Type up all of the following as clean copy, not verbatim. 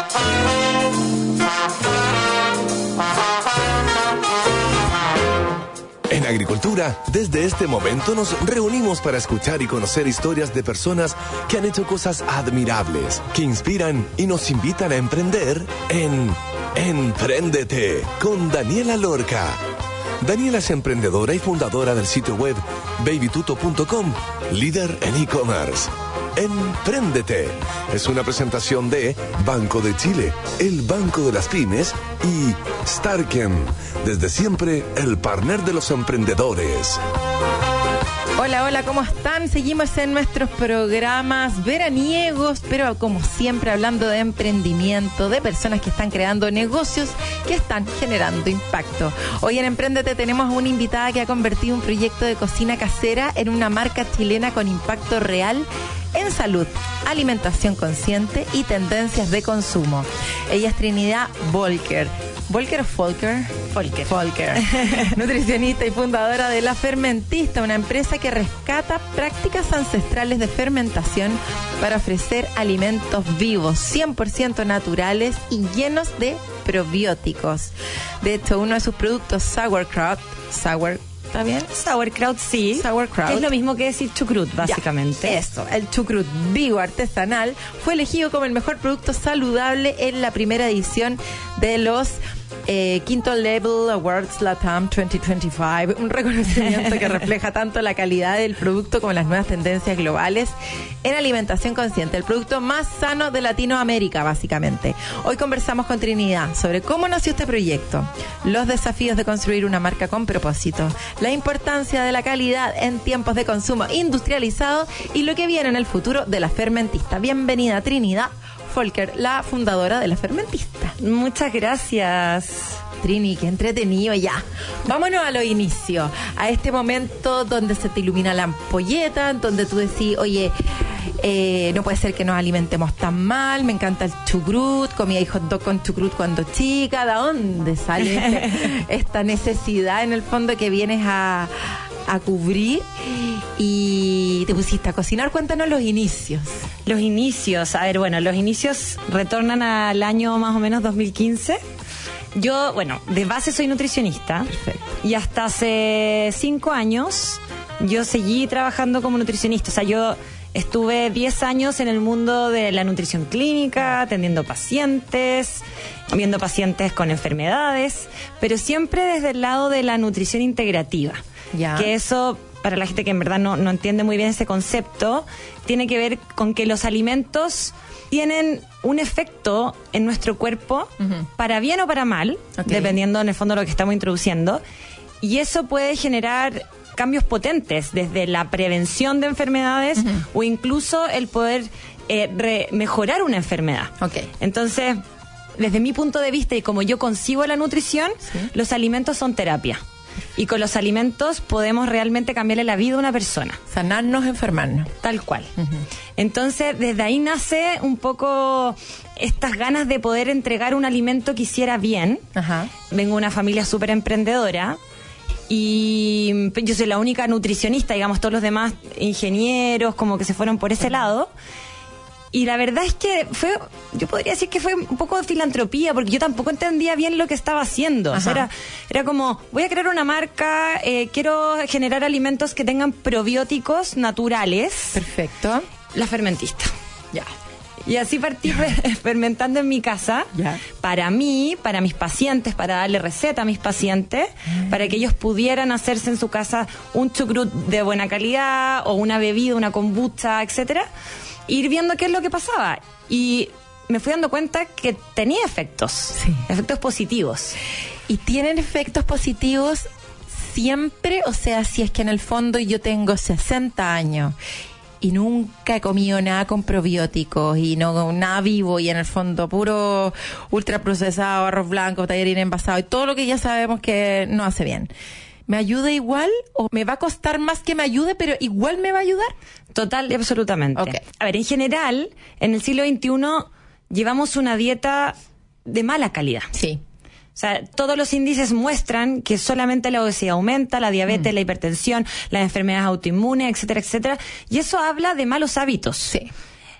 En Agricultura, desde este momento nos reunimos para escuchar y conocer historias de personas que han hecho cosas admirables, que inspiran y nos invitan a emprender en Empréndete con Daniela Lorca. Daniela es emprendedora y fundadora del sitio web babytuto.com, líder en e-commerce. Empréndete es una presentación de Banco de Chile, el Banco de las Pymes, y Starken, desde siempre el partner de los emprendedores. Hola, hola, ¿cómo están? Seguimos en nuestros programas veraniegos, pero como siempre hablando de emprendimiento, de personas que están creando negocios que están generando impacto. Hoy en Empréndete tenemos una invitada que ha convertido un proyecto de cocina casera en una marca chilena con impacto real en salud, alimentación consciente y tendencias de consumo. Ella es Trinidad Volker. ¿Volker o Folker? Folker. Folker. Nutricionista y fundadora de La Fermentista, una empresa que rescata prácticas ancestrales de fermentación para ofrecer alimentos vivos, 100% naturales y llenos de probióticos. De hecho, uno de sus productos, sauerkraut, ¿está bien? Sauerkraut, sí. Sauerkraut. Que es lo mismo que decir chucrut, básicamente. Ya, eso, el chucrut vivo artesanal fue elegido como el mejor producto saludable en la primera edición de los Quinto Level Awards LATAM 2025, un reconocimiento que refleja tanto la calidad del producto como las nuevas tendencias globales en alimentación consciente, el producto más sano de Latinoamérica, básicamente. Hoy conversamos con Trinidad sobre cómo nació este proyecto, los desafíos de construir una marca con propósito, la importancia de la calidad en tiempos de consumo industrializado y lo que viene en el futuro de La Fermentista. Bienvenida, Trinidad Volker, la fundadora de La Fermentista. Muchas gracias. Trini, qué entretenido ya. Vámonos a los inicios, a este momento donde se te ilumina la ampolleta, donde tú decís, oye, no puede ser que nos alimentemos tan mal, me encanta el chucrut, comía hot dog con chucrut cuando chica. ¿De dónde sale esta necesidad en el fondo que vienes a cubrir y te pusiste a cocinar? Cuéntanos los inicios. Los inicios, a ver, bueno, los inicios retornan al año más o menos 2015. Yo, bueno, de base soy nutricionista. Perfecto. Y hasta hace 5 años yo seguí trabajando como nutricionista. O sea, yo estuve 10 años en el mundo de la nutrición clínica, atendiendo pacientes, viendo pacientes con enfermedades, pero siempre desde el lado de la nutrición integrativa. Ya. Que eso, para la gente que en verdad no entiende muy bien ese concepto, tiene que ver con que los alimentos tienen un efecto en nuestro cuerpo, para bien o para mal, dependiendo en el fondo de lo que estamos introduciendo, y eso puede generar cambios potentes, desde la prevención de enfermedades o incluso el poder mejorar una enfermedad. Entonces, desde mi punto de vista y como yo concibo la nutrición, los alimentos son terapia. Y con los alimentos podemos realmente cambiarle la vida a una persona. Sanarnos, enfermarnos. Tal cual. Entonces, desde ahí nace un poco estas ganas de poder entregar un alimento que hiciera bien. Vengo de una familia súper emprendedora y yo soy la única nutricionista, digamos, todos los demás ingenieros como que se fueron por ese lado. Y la verdad es que yo podría decir que fue un poco de filantropía, porque yo tampoco entendía bien lo que estaba haciendo. O sea, era como, voy a crear una marca, quiero generar alimentos que tengan probióticos naturales. Perfecto. La Fermentista. Ya. Y así partí fermentando en mi casa, para mí, para mis pacientes, para darle receta a mis pacientes, para que ellos pudieran hacerse en su casa un chucrut de buena calidad, o una bebida, una kombucha, etcétera. Ir viendo qué es lo que pasaba. Y me fui dando cuenta que tenía efectos, efectos positivos. ¿Y tienen efectos positivos siempre? O sea, si es que en el fondo yo tengo 60 años y nunca he comido nada con probióticos y no nada vivo, y en el fondo puro ultraprocesado, arroz blanco, tallarín envasado y todo lo que ya sabemos que no hace bien, ¿me ayuda igual o me va a costar más que me ayude, pero igual me va a ayudar? Total y absolutamente. A ver, en general, en el siglo XXI llevamos una dieta de mala calidad. Sí. O sea, todos los índices muestran que solamente la obesidad aumenta, la diabetes, la hipertensión, las enfermedades autoinmunes, etcétera, etcétera. Y eso habla de malos hábitos. Sí.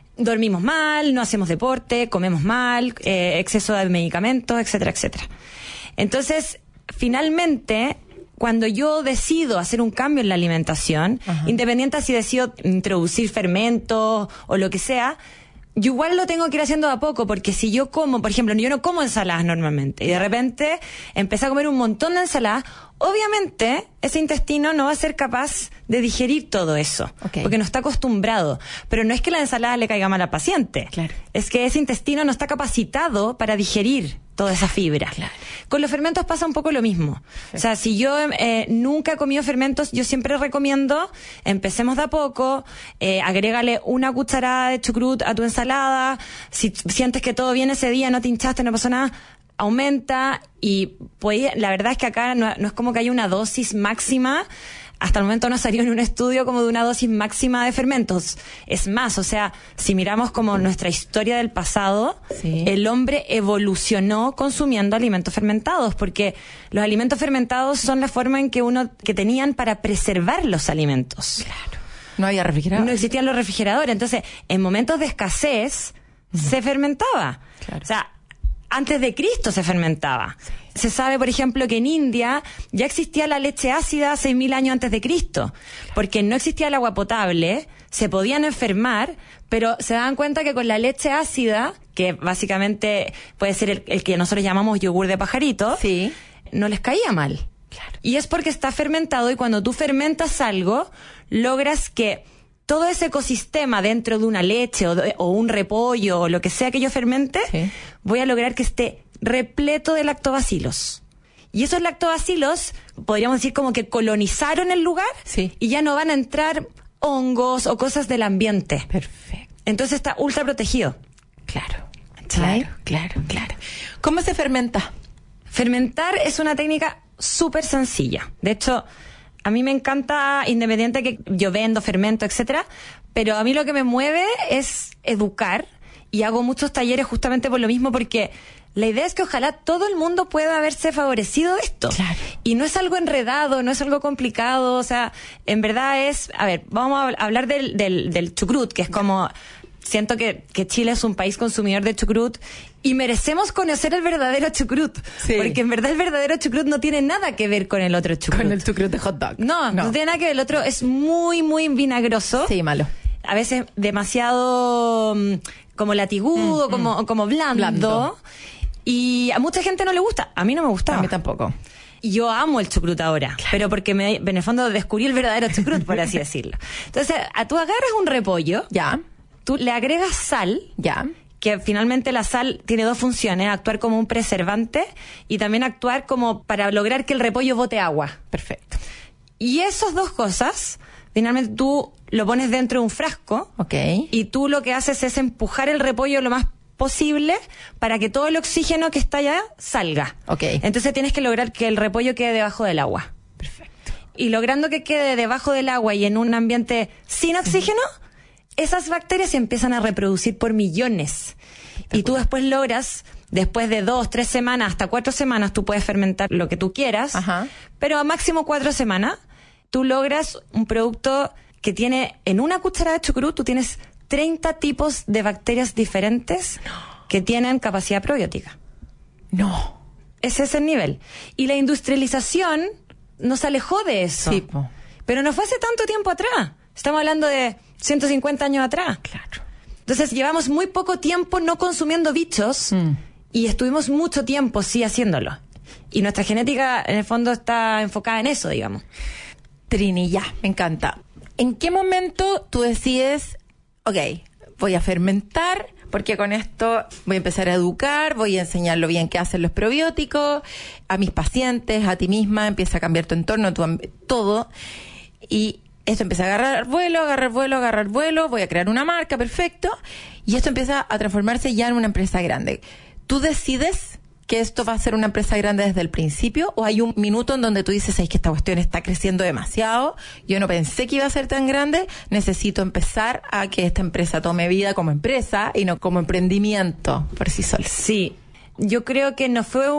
dormimos mal, no hacemos deporte, comemos mal, exceso de medicamentos, etcétera, etcétera. Entonces, finalmente, cuando yo decido hacer un cambio en la alimentación, independiente si decido introducir fermentos o lo que sea, yo igual lo tengo que ir haciendo de a poco, porque si yo como, por ejemplo, yo no como ensaladas normalmente, y de repente empecé a comer un montón de ensaladas, obviamente ese intestino no va a ser capaz de digerir todo eso, porque no está acostumbrado. Pero no es que la ensalada le caiga mal al paciente, claro. Es que ese intestino no está capacitado para digerir toda esa fibra. Claro. Con los fermentos pasa un poco lo mismo. Sí. O sea, si yo nunca he comido fermentos, yo siempre recomiendo, empecemos de a poco, agrégale una cucharada de chucrut a tu ensalada. Si sientes que todo bien ese día, no te hinchaste, no pasó nada, aumenta. Y pues, la verdad es que acá no es como que haya una dosis máxima. Hasta el momento no salió en un estudio como de una dosis máxima de fermentos. Es más, o sea, si miramos como nuestra historia del pasado, sí, el hombre evolucionó consumiendo alimentos fermentados, porque los alimentos fermentados son la forma en que tenían para preservar los alimentos. Claro. No había refrigerador. No existían los refrigeradores. Entonces, en momentos de escasez, se fermentaba. Claro. O sea, antes de Cristo se fermentaba. Sí. Se sabe, por ejemplo, que en India ya existía la leche ácida 6.000 años antes de Cristo, porque no existía el agua potable, se podían enfermar, pero se daban cuenta que con la leche ácida, que básicamente puede ser el que nosotros llamamos yogur de pajarito, sí, no les caía mal. Claro. Y es porque está fermentado, y cuando tú fermentas algo, logras que todo ese ecosistema dentro de una leche o un repollo o lo que sea que yo fermente, sí, voy a lograr que esté repleto de lactobacilos. Y esos lactobacilos, podríamos decir como que colonizaron el lugar, sí, y ya no van a entrar hongos o cosas del ambiente. Perfecto. Entonces está ultra protegido. Claro, claro. ¿Cómo se fermenta? Fermentar es una técnica súper sencilla. De hecho, a mí me encanta, independiente que yo vendo, fermento, etcétera, pero a mí lo que me mueve es educar, y hago muchos talleres justamente por lo mismo, porque la idea es que ojalá todo el mundo pueda verse favorecido de esto. Claro. Y no es algo enredado, no es algo complicado, o sea, en verdad es, a ver, vamos a hablar del chucrut, que es como, siento que Chile es un país consumidor de chucrut, y merecemos conocer el verdadero chucrut. Sí. Porque en verdad el verdadero chucrut no tiene nada que ver con el otro chucrut. Con el chucrut de hot dog. No tiene nada que ver. El otro es muy, muy vinagroso. Sí, malo. A veces demasiado como latigudo, como blando. Y a mucha gente no le gusta. A mí no me gustaba. A mí tampoco. Y yo amo el chucrut ahora, claro, pero porque en el fondo descubrí el verdadero chucrut, por así decirlo. Entonces, tú agarras un repollo, ya, tú le agregas sal, ya, que finalmente la sal tiene dos funciones: actuar como un preservante y también actuar como para lograr que el repollo bote agua. Perfecto. Y esas dos cosas, finalmente tú lo pones dentro de un frasco, y tú lo que haces es empujar el repollo lo más posible para que todo el oxígeno que está allá salga. Entonces tienes que lograr que el repollo quede debajo del agua. Perfecto. Y logrando que quede debajo del agua y en un ambiente sin oxígeno, esas bacterias se empiezan a reproducir por millones. Y tú después logras, después de 2, 3 semanas, hasta 4 semanas, tú puedes fermentar lo que tú quieras, pero a máximo 4 semanas, tú logras un producto que tiene, en una cucharada de chucrut, tú tienes 30 tipos de bacterias diferentes que tienen capacidad probiótica. No. Ese es el nivel. Y la industrialización nos alejó de eso. Sí, po. Pero no fue hace tanto tiempo atrás. Estamos hablando de 150 años atrás. Claro. Entonces llevamos muy poco tiempo no consumiendo bichos y estuvimos mucho tiempo sí haciéndolo. Y nuestra genética en el fondo está enfocada en eso, digamos. Trini, ya, me encanta. ¿En qué momento tú decides, voy a fermentar, porque con esto voy a empezar a educar, voy a enseñar lo bien que hacen los probióticos a mis pacientes, a ti misma, empieza a cambiar tu entorno, todo, y esto empieza a agarrar vuelo, voy a crear una marca, perfecto, y esto empieza a transformarse ya en una empresa grande. ¿Tú decides que esto va a ser una empresa grande desde el principio, o hay un minuto en donde tú dices, es que esta cuestión está creciendo demasiado, yo no pensé que iba a ser tan grande, necesito empezar a que esta empresa tome vida como empresa y no como emprendimiento por sí sola? Sí, yo creo que no fue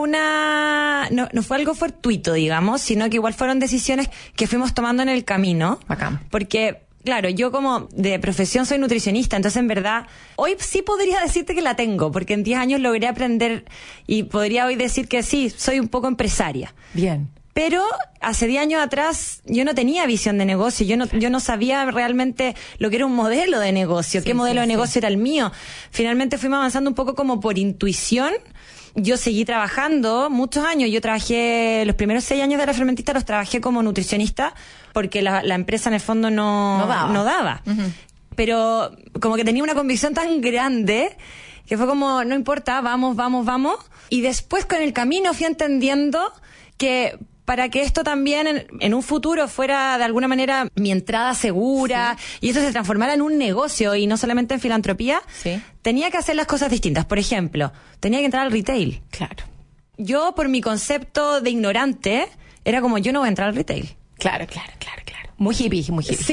no fue algo fortuito, digamos, sino que igual fueron decisiones que fuimos tomando en el camino. Bacán. Porque Claro, yo como de profesión soy nutricionista, entonces en verdad hoy sí podría decirte que la tengo, porque en 10 años logré aprender y podría hoy decir que sí, soy un poco empresaria. Bien. Pero hace 10 años atrás yo no tenía visión de negocio, yo no sabía realmente lo que era un modelo de negocio, qué modelo de negocio era el mío. Finalmente fuimos avanzando un poco como por intuición. Yo seguí trabajando muchos años. Yo trabajé los primeros 6 años de La Fermentista, los trabajé como nutricionista porque la empresa en el fondo no daba. Uh-huh. Pero como que tenía una convicción tan grande que fue como, no importa, vamos. Y después con el camino fui entendiendo que para que esto también en un futuro fuera de alguna manera mi entrada segura, y esto se transformara en un negocio y no solamente en filantropía, tenía que hacer las cosas distintas. Por ejemplo, tenía que entrar al retail. Claro. Yo, por mi concepto de ignorante, era como, yo no voy a entrar al retail. Claro. Muy hippie.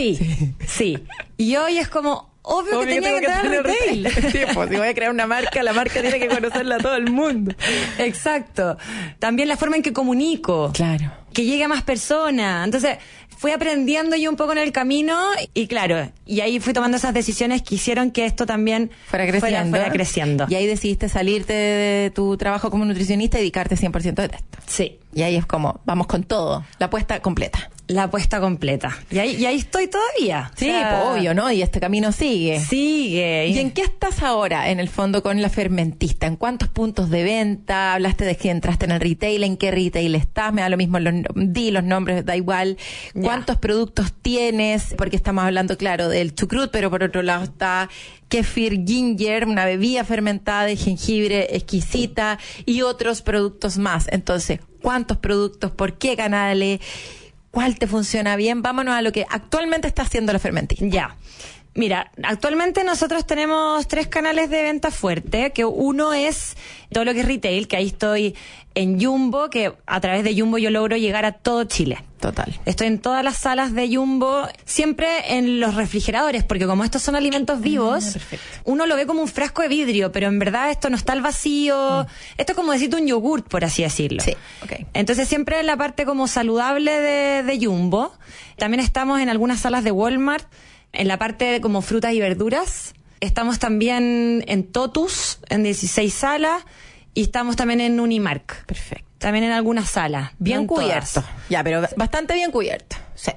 Sí. Y hoy es como, obvio que tenía que entrar al retail. Sí, pues si voy a crear una marca, la marca tiene que conocerla a todo el mundo. Exacto. También la forma en que comunico. Claro. Que llegue a más personas. Entonces, fui aprendiendo yo un poco en el camino y claro, y ahí fui tomando esas decisiones que hicieron que esto también fuera creciendo. Y ahí decidiste salirte de tu trabajo como nutricionista y dedicarte 100% de esto. Sí. Y ahí es como, vamos con todo, la apuesta completa. La apuesta completa. Y ahí estoy todavía. Sí, obvio, ¿no? Y este camino sigue. Sigue. ¿Y en qué estás ahora, en el fondo, con La Fermentista? ¿En cuántos puntos de venta? Hablaste de que entraste en el retail. ¿En qué retail estás? Me da lo mismo, di los nombres, da igual. ¿Cuántos productos tienes? Porque estamos hablando, claro, del chucrut, pero por otro lado está kefir ginger, una bebida fermentada de jengibre exquisita y otros productos más. Entonces, ¿cuántos productos? ¿Por qué canales? ¿Cuál te funciona bien? Vámonos a lo que actualmente está haciendo La Fermentista. Ya. Mira, actualmente nosotros tenemos 3 canales de venta fuerte, que uno es todo lo que es retail, que ahí estoy en Jumbo, que a través de Jumbo yo logro llegar a todo Chile. Total. Estoy en todas las salas de Jumbo, siempre en los refrigeradores, porque como estos son alimentos vivos, uno lo ve como un frasco de vidrio, pero en verdad esto no está al vacío. Esto es como decirte un yogurt, por así decirlo. Sí, okay. Entonces siempre en la parte como saludable de Jumbo. También estamos en algunas salas de Walmart, en la parte de como frutas y verduras. Estamos también en Totus, en 16 salas, y estamos también en Unimark. Perfecto. También en algunas salas. Bien cubierto. Ya, pero bastante bien cubierto.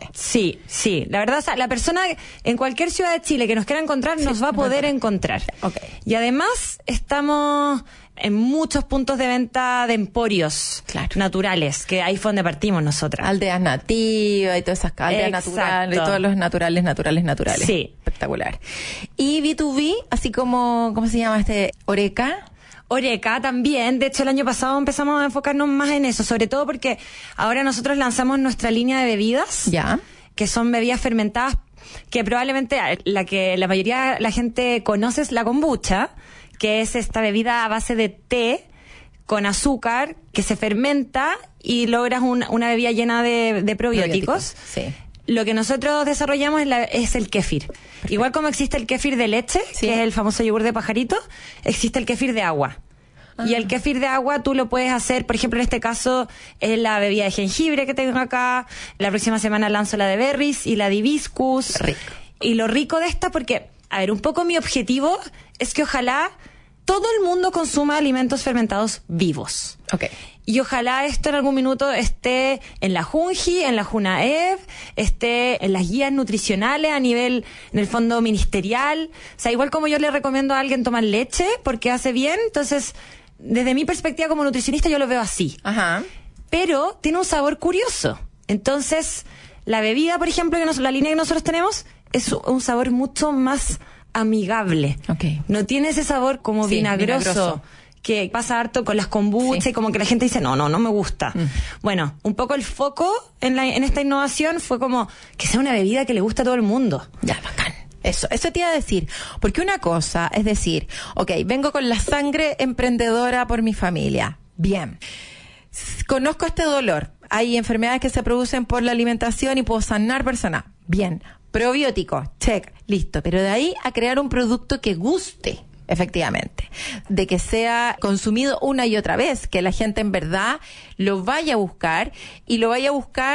Sí. La verdad, la persona en cualquier ciudad de Chile que nos quiera encontrar nos va a poder encontrar. Okay. Y además estamos en muchos puntos de venta de emporios naturales, que ahí fue donde partimos nosotras. Aldeas nativas y todas esas aldeas naturales, y todos los naturales. Sí. Espectacular. Y B2B, así como, ¿cómo se llama Oreca también. De hecho, el año pasado empezamos a enfocarnos más en eso, sobre todo porque ahora nosotros lanzamos nuestra línea de bebidas, que son bebidas fermentadas, que probablemente la que la mayoría de la gente conoce es la kombucha, que es esta bebida a base de té con azúcar que se fermenta y logras una bebida llena de probióticos. Sí. Lo que nosotros desarrollamos es el kéfir. Perfecto. Igual como existe el kéfir de leche, que es el famoso yogur de pajarito, existe el kéfir de agua. Y el kéfir de agua tú lo puedes hacer, por ejemplo, en este caso es la bebida de jengibre que tengo acá. La próxima semana lanzo la de berries y la de hibiscus. Rico. Y lo rico de esta, porque, a ver, un poco mi objetivo es que ojalá todo el mundo consuma alimentos fermentados vivos. Okay. Y ojalá esto en algún minuto esté en la Junji, en la Junaev, esté en las guías nutricionales a nivel, en el fondo ministerial. O sea, igual como yo le recomiendo a alguien tomar leche porque hace bien, entonces, desde mi perspectiva como nutricionista yo lo veo así. Ajá. Pero tiene un sabor curioso. Entonces, la bebida, por ejemplo, la línea que nosotros tenemos, es un sabor mucho más amigable. Okay. No tiene ese sabor como vinagroso que pasa harto con las kombucha y como que la gente dice, no me gusta. Bueno, un poco el foco en esta innovación fue como que sea una bebida que le gusta a todo el mundo. Ya, bacán. Eso te iba a decir. Porque una cosa es decir, vengo con la sangre emprendedora por mi familia. Bien. Conozco este dolor. Hay enfermedades que se producen por la alimentación y puedo sanar personas. Bien. Probióticos, check, listo. Pero de ahí a crear un producto que guste, efectivamente. De que sea consumido una y otra vez. Que la gente en verdad lo vaya a buscar y lo vaya a buscar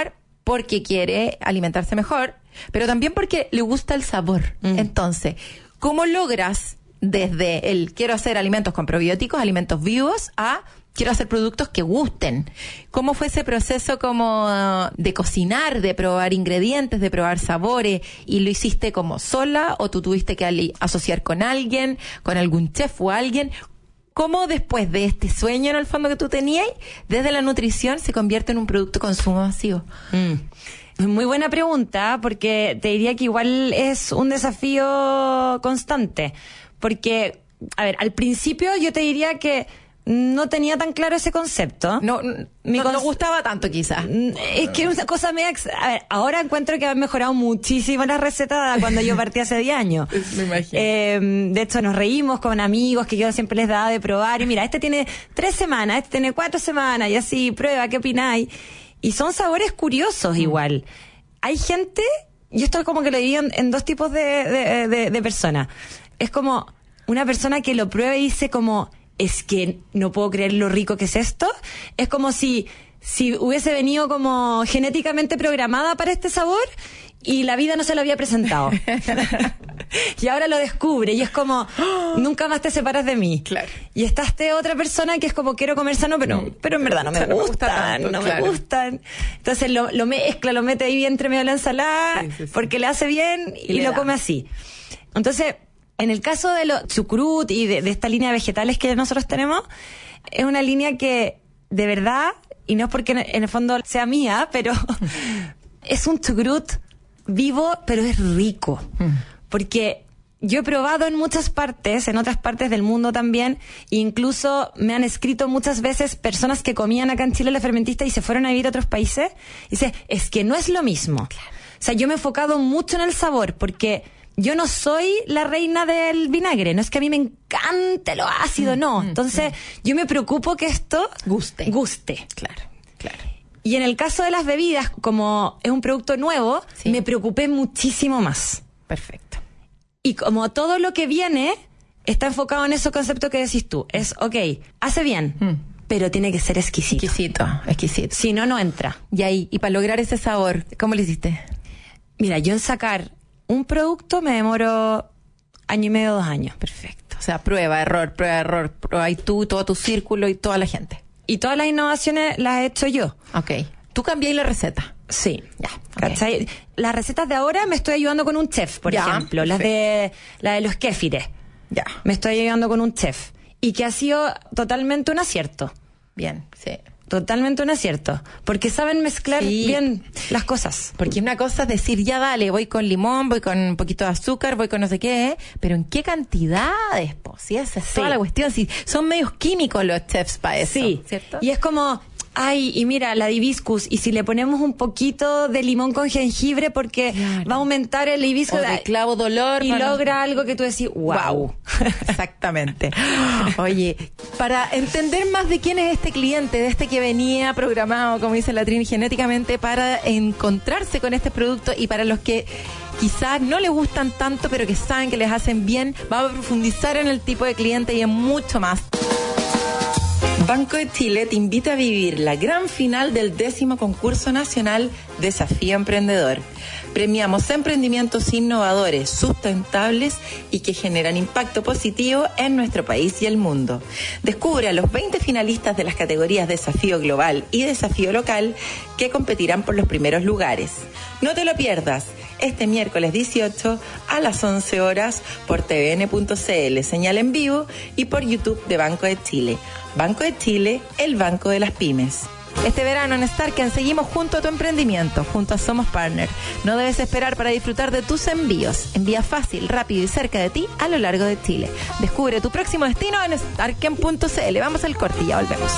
porque quiere alimentarse mejor, pero también porque le gusta el sabor. Entonces, ¿cómo logras desde el quiero hacer alimentos con probióticos, alimentos vivos, a quiero hacer productos que gusten? ¿Cómo fue ese proceso como de cocinar, de probar ingredientes, de probar sabores? ¿Y lo hiciste como sola o tú tuviste que asociar con alguien, con algún chef o alguien? ¿Cómo después de este sueño en el fondo que tú tenías, desde la nutrición se convierte en un producto de consumo masivo? Muy buena pregunta, porque te diría que igual es un desafío constante. Porque, a ver, al principio yo te diría que no tenía tan claro ese concepto. No gustaba tanto, quizás. Es que es una cosa media... A ver, ahora encuentro que han mejorado muchísimo las recetas cuando yo partí hace 10 años. Me imagino. De hecho, nos reímos con amigos que yo siempre les daba de probar. Y mira, este tiene 3 semanas, este tiene 4 semanas, y así, prueba, ¿qué opináis? Y son sabores curiosos igual. Hay gente... Yo esto como que lo divido en dos tipos de personas. Es como una persona que lo prueba y dice como... Es que no puedo creer lo rico que es esto. Es como si hubiese venido como genéticamente programada para este sabor y la vida no se lo había presentado. Y ahora lo descubre y es como, nunca más te separas de mí. Claro. Y está otra persona que es como, quiero comer sano, pero en verdad no me gustan. Entonces lo mezcla, lo mete ahí bien entre medio de la ensalada, sí. Porque le hace bien y lo come así. Entonces... En el caso de los chucrut y de esta línea de vegetales que nosotros tenemos, es una línea que, de verdad, y no es porque en el fondo sea mía, pero es un chucrut vivo, pero es rico. Porque yo he probado en muchas partes, en otras partes del mundo también, e incluso me han escrito muchas veces personas que comían acá en Chile la fermentista y se fueron a vivir a otros países, y dice, es que no es lo mismo. Claro. O sea, yo me he enfocado mucho en el sabor, porque... Yo no soy la reina del vinagre, no es que a mí me encante lo ácido, no. Entonces, yo me preocupo que esto guste. Claro. Y en el caso de las bebidas, como es un producto nuevo, sí. Me preocupé muchísimo más. Perfecto. Y como todo lo que viene está enfocado en esos conceptos que decís tú, es, hace bien, pero tiene que ser exquisito. Exquisito. Si no, no entra. Y para lograr ese sabor, ¿cómo lo hiciste? Mira, yo en sacar un producto me demoro 1.5 años, 2 años. Perfecto. O sea, prueba, error. Prueba y tú, todo tu círculo y toda la gente. Y todas las innovaciones las he hecho yo. Ok. ¿Tú cambiáis la receta? Sí. Ya. ¿Cachai? Las recetas de ahora me estoy ayudando con un chef, por ejemplo. Las de los kéfires. Ya. Me estoy ayudando con un chef. Y que ha sido totalmente un acierto. Bien, sí. Totalmente un acierto. Porque saben mezclar bien las cosas. Porque una cosa es decir, ya dale, voy con limón, voy con un poquito de azúcar, voy con no sé qué, pero ¿en qué cantidades? Si esa es toda la cuestión. Si son medios químicos los chefs para eso. Sí, ¿cierto? Y es como... y mira, la hibiscus, y si le ponemos un poquito de limón con jengibre porque va a aumentar el hibiscus. O de clavo de olor. Y logra algo que tú decís, wow. Exactamente. Oye, para entender más de quién es este cliente, de este que venía programado, como dice la Trini, genéticamente para encontrarse con este producto, y para los que quizás no les gustan tanto, pero que saben que les hacen bien, vamos a profundizar en el tipo de cliente y en mucho más. Banco de Chile te invita a vivir la gran final del 10º concurso nacional Desafío Emprendedor. Premiamos emprendimientos innovadores, sustentables y que generan impacto positivo en nuestro país y el mundo. Descubre a los 20 finalistas de las categorías Desafío Global y Desafío Local que competirán por los primeros lugares. No te lo pierdas. Este miércoles 18 a las 11 horas por tvn.cl, señal en vivo, y por YouTube de Banco de Chile. Banco de Chile, el banco de las pymes. Este verano en Starken seguimos junto a tu emprendimiento, junto a Somos Partner. No debes esperar para disfrutar de tus envíos. Envía fácil, rápido y cerca de ti a lo largo de Chile. Descubre tu próximo destino en starken.cl. Vamos al corte y ya volvemos.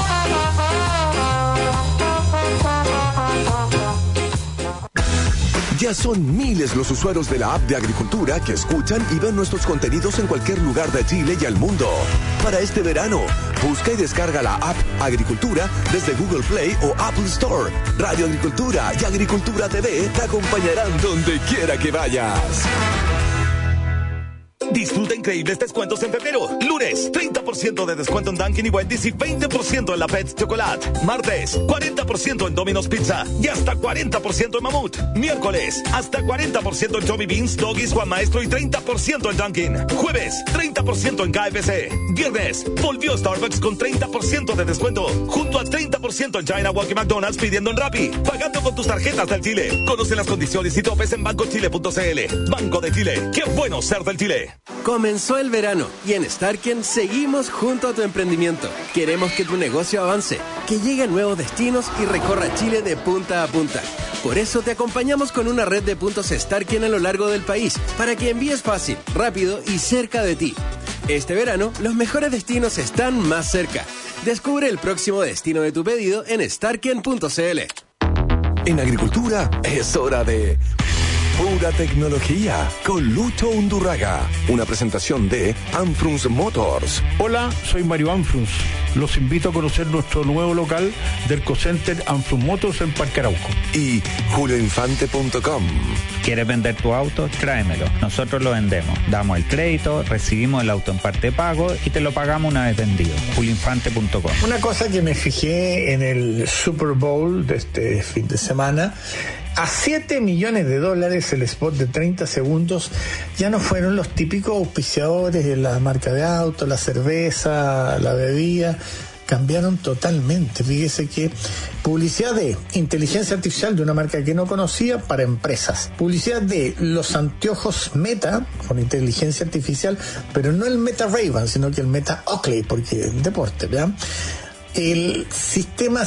Ya son miles los usuarios de la app de Agricultura que escuchan y ven nuestros contenidos en cualquier lugar de Chile y al mundo. Para este verano, busca y descarga la app Agricultura desde Google Play o Apple Store. Radio Agricultura y Agricultura TV te acompañarán donde quiera que vayas. Disfruta increíbles descuentos en febrero. Lunes, 30% de descuento en Dunkin' y Wendy's y 20% en la Pets Chocolate. Martes, 40% en Domino's Pizza y hasta 40% en Mamut. Miércoles, hasta 40% en Tommy Beans, Doggies, Juan Maestro y 30% en Dunkin'. Jueves, 30% en KFC. Viernes, volvió Starbucks con 30% de descuento, junto a 30% en China Walk y McDonald's pidiendo en Rappi, pagando con tus tarjetas del Chile. Conoce las condiciones y topes en bancochile.cl. Banco de Chile, qué bueno ser del Chile. Comenzó el verano y en Starken seguimos junto a tu emprendimiento. Queremos que tu negocio avance, que llegue a nuevos destinos y recorra Chile de punta a punta. Por eso te acompañamos con una red de puntos Starken a lo largo del país, para que envíes fácil, rápido y cerca de ti. Este verano, los mejores destinos están más cerca. Descubre el próximo destino de tu pedido en starken.cl. En agricultura es hora de Pura Tecnología con Lucho Undurraga. Una presentación de Anfrunz Motors. Hola, soy Mario Anfrunz. Los invito a conocer nuestro nuevo local del Cocenter Anfrunz Motors en Parque Arauco. Y julioinfante.com. ¿Quieres vender tu auto? Tráemelo. Nosotros lo vendemos. Damos el crédito, recibimos el auto en parte de pago y te lo pagamos una vez vendido. julioinfante.com. Una cosa que me fijé en el Super Bowl de este fin de semana, a $7 millones el spot de 30 segundos ya no fueron los típicos auspiciadores de la marca de auto, la cerveza, la bebida. Cambiaron totalmente. Fíjese que publicidad de inteligencia artificial de una marca que no conocía para empresas. Publicidad de los anteojos Meta con inteligencia artificial, pero no el Meta Ray-Ban, sino que el Meta Oakley, porque es deporte, ¿verdad? El sistema,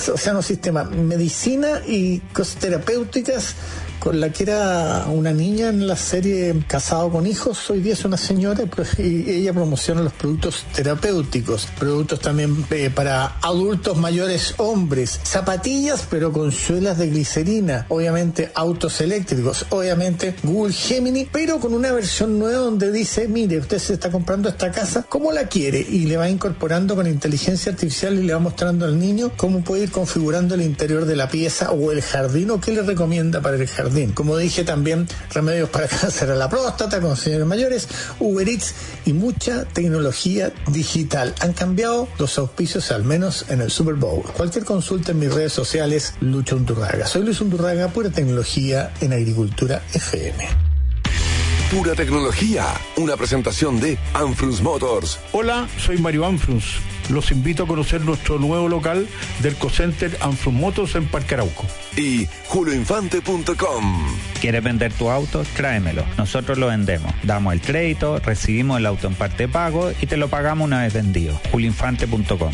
medicina y cosas terapéuticas con la que era una niña en la serie Casado con Hijos, hoy día es una señora y ella promociona los productos terapéuticos, productos también para adultos mayores hombres, zapatillas pero con suelas de glicerina, obviamente autos eléctricos, obviamente Google Gemini, pero con una versión nueva donde dice, mire, usted se está comprando esta casa, ¿cómo la quiere? Y le va incorporando con inteligencia artificial y le va mostrando al niño cómo puede ir configurando el interior de la pieza o el jardín o qué le recomienda para el jardín. Como dije, también remedios para cáncer a la próstata con señores mayores, Uber Eats y mucha tecnología digital. Han cambiado los auspicios, al menos en el Super Bowl. Cualquier consulta en mis redes sociales, Lucho Undurraga. Soy Luis Undurraga, Pura Tecnología en Agricultura FM. Pura Tecnología, una presentación de Anfrunz Motors. Hola, soy Mario Anfrunz. Los invito a conocer nuestro nuevo local del Cocenter Anfrunz Motors en Parque Arauco. Y julioinfante.com. ¿Quieres vender tu auto? Tráemelo. Nosotros lo vendemos. Damos el crédito, recibimos el auto en parte de pago y te lo pagamos una vez vendido. julioinfante.com.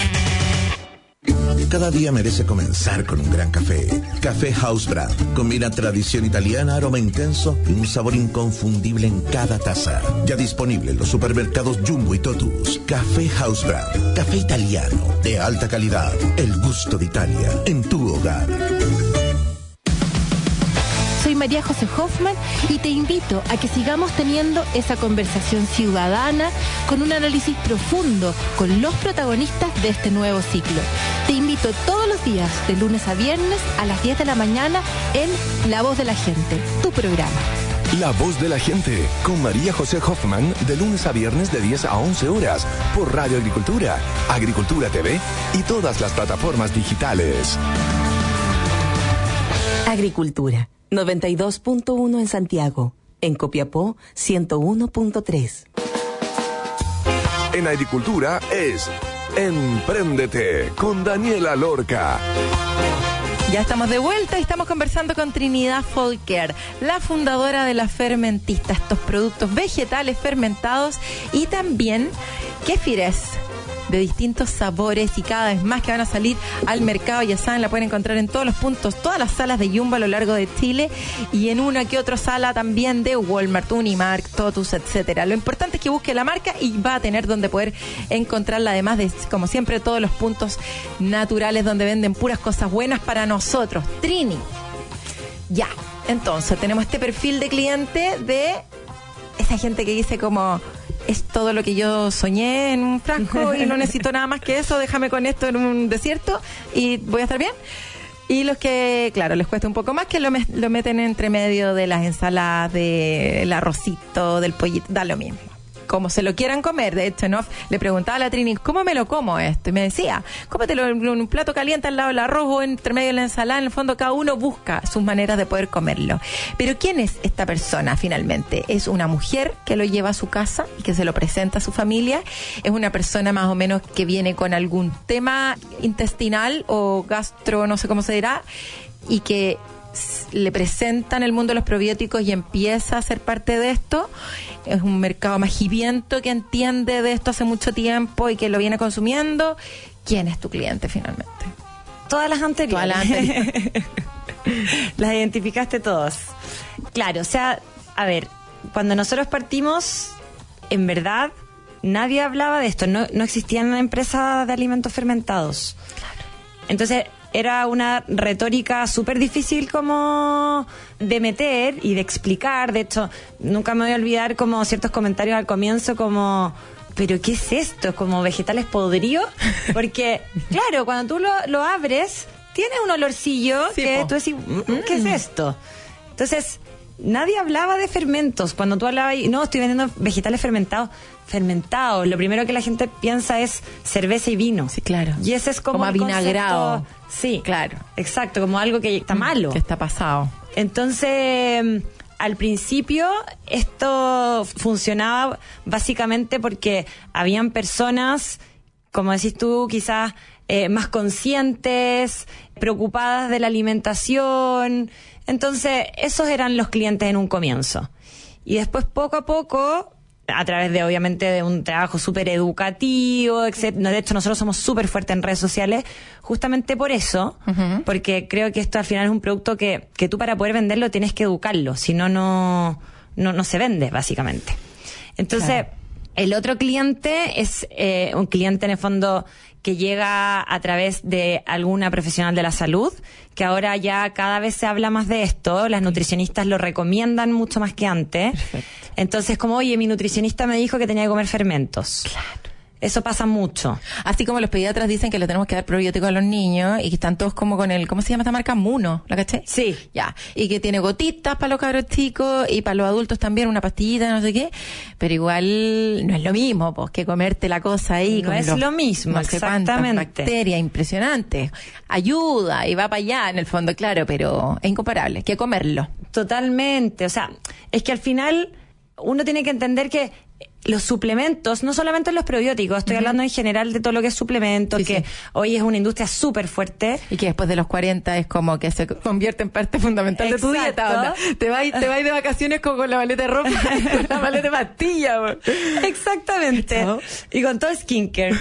Cada día merece comenzar con un gran café. Café House Brand. Combina tradición italiana, aroma intenso y un sabor inconfundible en cada taza. Ya disponible en los supermercados Jumbo y Totus. Café House Brand. Café italiano de alta calidad. El gusto de Italia en tu hogar. Soy María José Hoffman y te invito a que sigamos teniendo esa conversación ciudadana con un análisis profundo con los protagonistas de este nuevo ciclo. Te invito todos los días, de lunes a viernes, a las 10 de la mañana en La Voz de la Gente, tu programa. La Voz de la Gente, con María José Hoffman, de lunes a viernes de 10 a 11 horas, por Radio Agricultura, Agricultura TV y todas las plataformas digitales. Agricultura, 92.1 en Santiago, en Copiapó, 101.3. En Agricultura es Empréndete con Daniela Lorca. Ya estamos de vuelta y estamos conversando con Trinidad Folker, la fundadora de La Fermentista, estos productos vegetales fermentados y también kéfires de distintos sabores y cada vez más que van a salir al mercado. Ya saben, la pueden encontrar en todos los puntos, todas las salas de Jumbo a lo largo de Chile y en una que otra sala también de Walmart, Unimark, Totus, etcétera. Lo importante es que busque la marca y va a tener donde poder encontrarla, además de, como siempre, todos los puntos naturales donde venden puras cosas buenas para nosotros. Trini, ya, entonces tenemos este perfil de cliente de esa gente que dice como: es todo lo que yo soñé en un frasco y no necesito nada más que eso, déjame con esto en un desierto y voy a estar bien. Y los que, claro, les cuesta un poco más, que lo meten entre medio de las ensaladas, del arrocito, del pollito, da lo mismo. como se lo quieran comer. De hecho, ¿no? Le preguntaba a la Trini, ¿cómo me lo como esto? Y me decía, cómetelo en un plato caliente al lado del arroz o entre medio de la ensalada. En el fondo, cada uno busca sus maneras de poder comerlo. Pero ¿quién es esta persona finalmente? Es una mujer que lo lleva a su casa y que se lo presenta a su familia. Es una persona más o menos que viene con algún tema intestinal o gastro, no sé cómo se dirá, y que le presentan el mundo de los probióticos y empieza a ser parte de esto. Es un mercado magiviento que entiende de esto hace mucho tiempo y que lo viene consumiendo. ¿Quién es tu cliente finalmente? Todas las anteriores. Las identificaste todas. Claro, o sea, a ver, cuando nosotros partimos, en verdad, nadie hablaba de esto. No existían empresas de alimentos fermentados. Claro. Entonces, era una retórica súper difícil como de meter y de explicar. De hecho, nunca me voy a olvidar como ciertos comentarios al comienzo como, ¿pero qué es esto? ¿Como vegetales podridos? Porque, claro, cuando tú lo abres, tiene un olorcillo que tú decís, ¿qué es esto? Entonces, nadie hablaba de fermentos. Cuando tú hablabas, no, estoy vendiendo vegetales fermentados. Lo primero que la gente piensa es cerveza y vino. Sí, claro. Y ese es como avinagrado. Sí, claro. Exacto, como algo que está malo. Que está pasado. Entonces, al principio, esto funcionaba básicamente porque habían personas, como decís tú, quizás más conscientes, preocupadas de la alimentación. Entonces, esos eran los clientes en un comienzo. Y después, poco a poco, a través de, obviamente, de un trabajo súper educativo, etc. De hecho, nosotros somos súper fuertes en redes sociales, justamente por eso, porque creo que esto al final es un producto que tú para poder venderlo tienes que educarlo, si no, no se vende, básicamente. Entonces, claro. El otro cliente es un cliente en el fondo que llega a través de alguna profesional de la salud, que ahora ya cada vez se habla más de esto, las nutricionistas lo recomiendan mucho más que antes. Perfecto. Entonces, como, oye, mi nutricionista me dijo que tenía que comer fermentos. Claro. Eso pasa mucho. Así como los pediatras dicen que le tenemos que dar probióticos a los niños y que están todos como con el, ¿cómo se llama esta marca? Muno, ¿la caché? Sí. Ya. Y que tiene gotitas para los cabros chicos y para los adultos también una pastillita, no sé qué. Pero igual no es lo mismo, pues, que comerte la cosa ahí. No con es lo mismo, no sé cuántas bacterias impresionantes. Ayuda y va para allá en el fondo, claro, pero es incomparable. Que comerlo. Totalmente. O sea, es que al final uno tiene que entender que los suplementos, no solamente los probióticos, estoy hablando en general de todo lo que es suplementos, sí, que hoy es una industria súper fuerte. Y que después de los 40 es como que se convierte en parte fundamental de tu dieta. ¿Onda? Te vas de vacaciones como con la maleta de ropa y con la maleta de pastillas. Exactamente. ¿No? Y con todo skincare.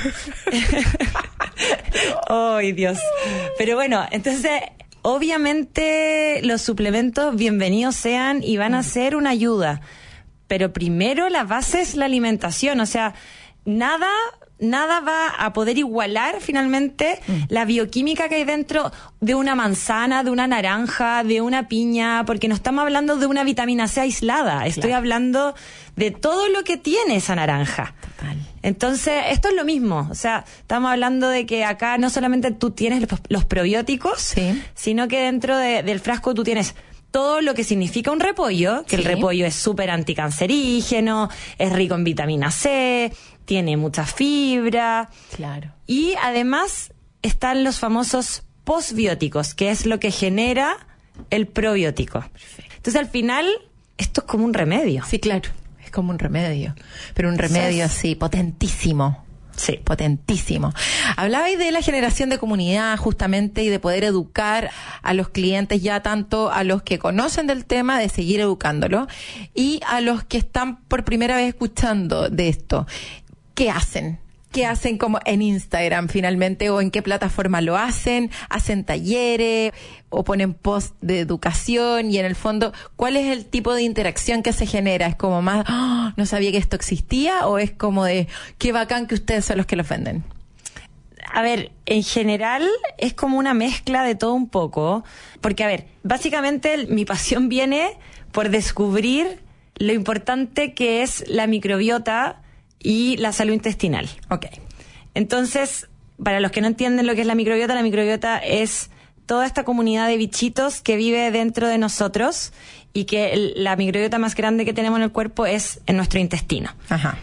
¡Ay, Dios! Pero bueno, entonces, obviamente los suplementos bienvenidos sean y van a ser una ayuda. Pero primero la base es la alimentación, o sea, nada va a poder igualar finalmente la bioquímica que hay dentro de una manzana, de una naranja, de una piña, porque no estamos hablando de una vitamina C aislada, estoy hablando de todo lo que tiene esa naranja. Total. Entonces, esto es lo mismo, o sea, estamos hablando de que acá no solamente tú tienes los probióticos, sino que dentro del frasco tú tienes todo lo que significa un repollo, que el repollo es súper anticancerígeno, es rico en vitamina C, tiene mucha fibra. Claro. Y además están los famosos postbióticos, que es lo que genera el probiótico. Perfecto. Entonces, al final, esto es como un remedio. Sí, claro, es como un remedio. Pero un remedio así, potentísimo. Sí, potentísimo. Hablabais de la generación de comunidad justamente y de poder educar a los clientes, ya tanto a los que conocen del tema, de seguir educándolo, y a los que están por primera vez escuchando de esto. ¿Qué hacen? ¿Qué hacen como en Instagram finalmente o en qué plataforma lo hacen? ¿Hacen talleres o ponen post de educación? Y en el fondo, ¿cuál es el tipo de interacción que se genera? ¿Es como más, no sabía que esto existía? ¿O es como de, qué bacán que ustedes son los que lo venden? A ver, en general es como una mezcla de todo un poco. Porque, a ver, básicamente mi pasión viene por descubrir lo importante que es la microbiota y la salud intestinal. Ok. Entonces, para los que no entienden lo que es la microbiota es toda esta comunidad de bichitos que vive dentro de nosotros y que la microbiota más grande que tenemos en el cuerpo es en nuestro intestino. Ajá.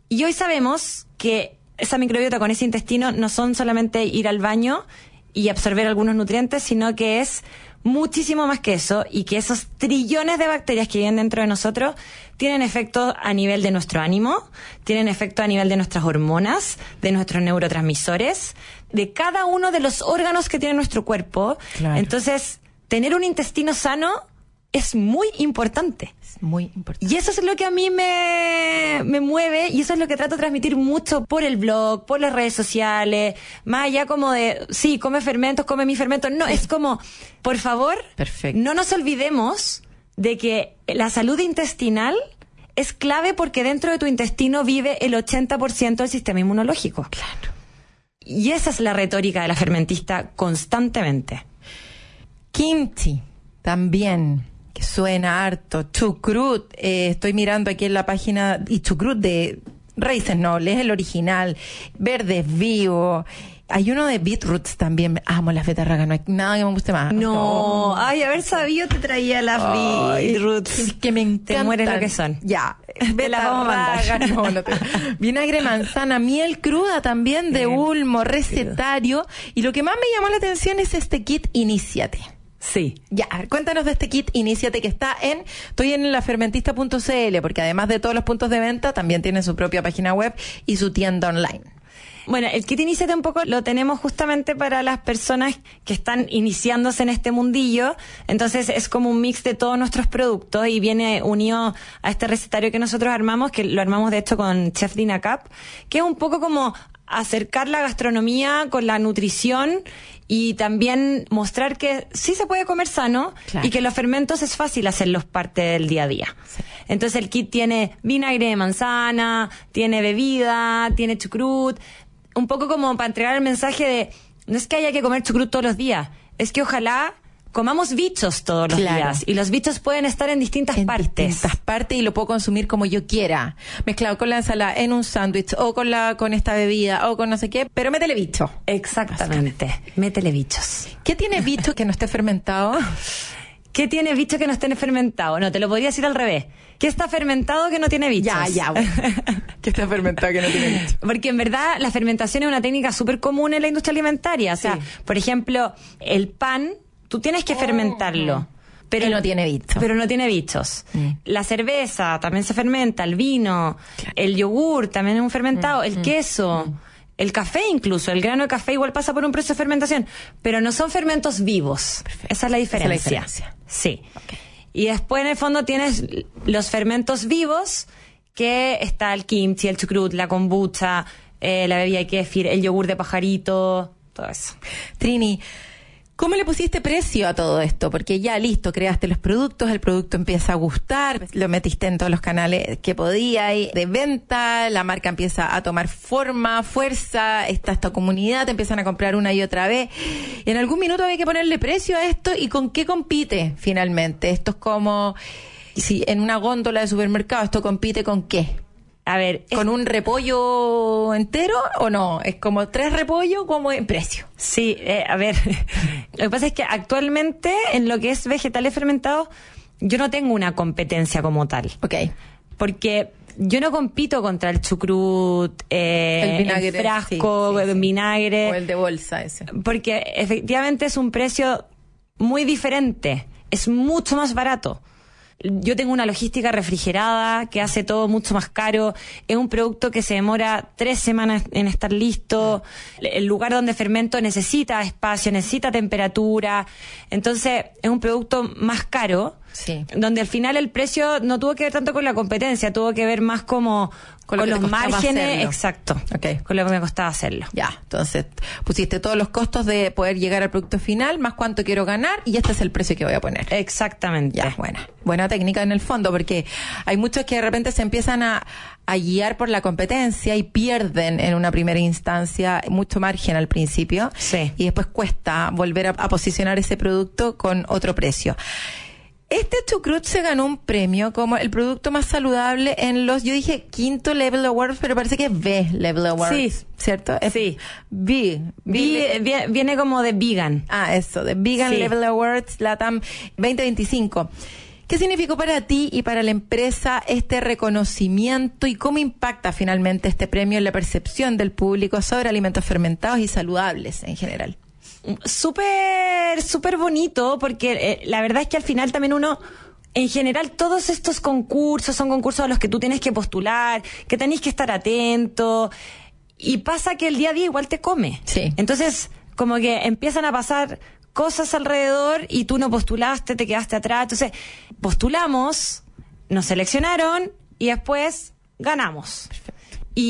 Y hoy sabemos que esa microbiota con ese intestino no son solamente ir al baño y absorber algunos nutrientes, sino que es muchísimo más que eso, y que esos trillones de bacterias que viven dentro de nosotros tienen efecto a nivel de nuestro ánimo, tienen efecto a nivel de nuestras hormonas, de nuestros neurotransmisores, de cada uno de los órganos que tiene nuestro cuerpo. Claro. Entonces, tener un intestino sano es muy importante. Es muy importante. Y eso es lo que a mí me mueve, y eso es lo que trato de transmitir mucho por el blog, por las redes sociales, más allá como de, sí, come fermentos, come mi fermento. No, es como, por favor, perfecto, no nos olvidemos de que la salud intestinal es clave, porque dentro de tu intestino vive el 80% del sistema inmunológico. Claro. Y esa es la retórica de la fermentista constantemente. Kimchi, también, que suena harto. Chucrut, estoy mirando aquí en la página, y chucrut de Raíces Nobles, el original, verdes vivos. Hay uno de beetroots también. Amo las betarragas, no hay nada que me guste más. No, ay, haber sabido te traía las beetroots. Que me encantan. Te mueres lo que son. Ya. Te las vamos a mandar. No te... Vinagre, manzana, miel cruda también de ulmo, recetario. Y lo que más me llamó la atención es este kit Iníciate. Sí. Ya, cuéntanos de este kit Iníciate, que está estoy en lafermentista.cl, porque además de todos los puntos de venta, también tiene su propia página web y su tienda online. Bueno, el kit Iníciate un poco lo tenemos justamente para las personas que están iniciándose en este mundillo. Entonces es como un mix de todos nuestros productos, y viene unido a este recetario que nosotros armamos, que lo armamos de hecho con Chef Dina Cap, que es un poco como acercar la gastronomía con la nutrición, y también mostrar que sí se puede comer sano, claro, y que los fermentos es fácil hacerlos parte del día a día. Sí. Entonces el kit tiene vinagre de manzana, tiene bebida, tiene chucrut, un poco como para entregar el mensaje de, no es que haya que comer chucrut todos los días, es que ojalá comamos bichos todos los días, y los bichos pueden estar en distintas partes, y lo puedo consumir como yo quiera, mezclado con la ensalada, en un sándwich, o con esta bebida, o con no sé qué, pero métele bicho. Exactamente, métele bichos. ¿Qué tiene bicho que no esté fermentado? ¿Qué tiene bicho que no esté fermentado? No, te lo podría decir al revés. ¿Qué está fermentado que no tiene bichos? Ya, bueno. ¿Qué está fermentado que no tiene bichos? Porque en verdad la fermentación es una técnica súper común en la industria alimentaria. O sea, sí, por ejemplo, el pan, tú tienes que fermentarlo. Pero no tiene bichos. Pero no tiene bichos. La cerveza también se fermenta, el vino, claro, el yogur también es un fermentado, el queso, el café incluso, el grano de café igual pasa por un proceso de fermentación, pero no son fermentos vivos. Perfecto. Esa es la diferencia. Sí. Okay. Y después en el fondo tienes los fermentos vivos, que está el kimchi, el chucrut, la kombucha, la bebida de kéfir, el yogur de pajarito, todo eso. Trini, ¿cómo le pusiste precio a todo esto? Porque ya listo, creaste los productos, el producto empieza a gustar, lo metiste en todos los canales que podía y de venta, la marca empieza a tomar forma, fuerza, está esta comunidad, te empiezan a comprar una y otra vez. Y en algún minuto había que ponerle precio a esto, y ¿con qué compite finalmente? Esto es como, si en una góndola de supermercado, ¿esto compite con qué? A ver, ¿con un repollo entero o no? ¿Es como 3 repollos como en precio? Sí, a ver, lo que pasa es que actualmente en lo que es vegetales fermentados yo no tengo una competencia como tal. Ok. Porque yo no compito contra el chucrut, el vinagre, el frasco, el vinagre. O el de bolsa ese. Porque efectivamente es un precio muy diferente, es mucho más barato. Yo tengo una logística refrigerada que hace todo mucho más caro. Es un producto que se demora 3 semanas en estar listo. El lugar donde fermento necesita espacio, necesita temperatura. Entonces, es un producto más caro. Sí. Donde al final el precio no tuvo que ver tanto con la competencia, tuvo que ver más como con los márgenes, hacerlo. Exacto, okay, con lo que me costaba hacerlo. Ya, entonces pusiste todos los costos de poder llegar al producto final, más cuánto quiero ganar, y este es el precio que voy a poner. Exactamente. Ya, buena técnica en el fondo, porque hay muchos que de repente se empiezan a guiar por la competencia y pierden en una primera instancia mucho margen al principio. Sí. Y después cuesta volver a posicionar ese producto con otro precio. Este chucrut se ganó un premio como el producto más saludable en los, yo dije quinto Level Awards, pero parece que es B Level Awards. Sí. ¿Cierto? Sí. Viene como de vegan. Eso, de Vegan, sí, Level Awards LATAM 2025. ¿Qué significó para ti y para la empresa este reconocimiento y cómo impacta finalmente este premio en la percepción del público sobre alimentos fermentados y saludables en general? Súper bonito, porque la verdad es que al final también uno... En general, todos estos concursos son concursos a los que tú tienes que postular, que tenés que estar atento, y pasa que el día a día igual te come. Sí. Entonces, como que empiezan a pasar cosas alrededor y tú no postulaste, te quedaste atrás. Entonces, postulamos, nos seleccionaron y después ganamos. Perfecto.